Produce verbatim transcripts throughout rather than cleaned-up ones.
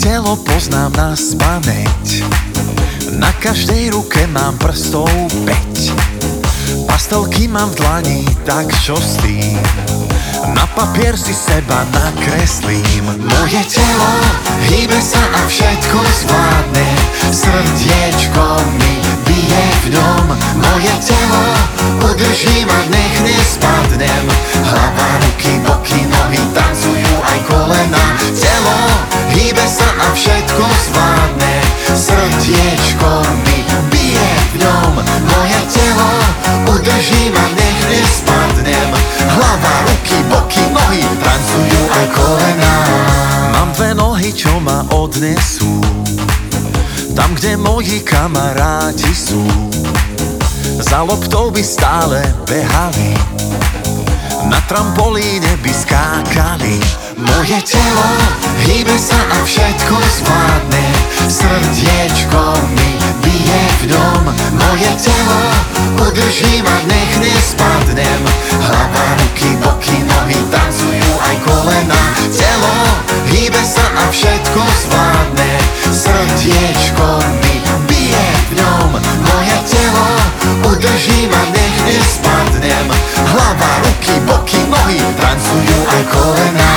telo poznám na spamäť, na každej ruke mám prstov päť. Pastelky mám v dlani, tak čo s tým? Na papier si seba nakreslím. Moje telo hýbe sa a všetko zvládne, srdiečko mi bije v ňom. Moje telo udržím a nech nespadnem, hlava, ruky, boky, nohy tancujú aj kolena. Telo hýbe sa a všetko zvládne, srdiečko mi bije v ňom. Moje telo udržím a nech nespadnem, hlava, ruky, boky, nohy tancujú aj kolena. Mám dve nohy, čo ma odnesú tam, kde moji kamaráti sú. Za loptou by stále behali, na trampolíne by skákali. Moje telo hýbe sa a všetko zvládne, srdiečko mi bije v ňom. Moje telo udržím a nech nespadnem, hlava, ruky, boky, nohy tancujú aj kolena. Telo hýbe sa a všetko zvládne, srdiečko mi bije v ňom. Moje telo udržím a nech nespadnem, hlava, ruky, boky, nohy tancujú aj kolena.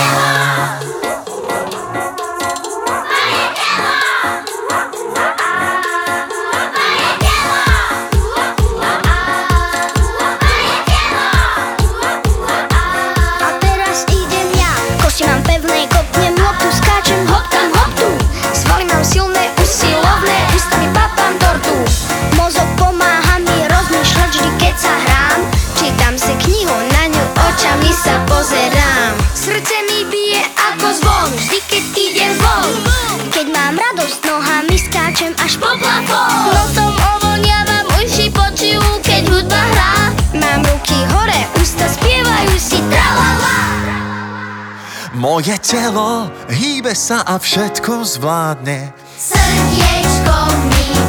Srdce mi bije ako zvon, vždy keď idem von. Keď mám radosť, nohami skáčem až po plafón. Nosom ovoniavam, uši počujú, keď hudba hrá. Mám ruky hore, ústa spievajú si tralala. Moje telo hýbe sa a všetko zvládne, srdiečko mi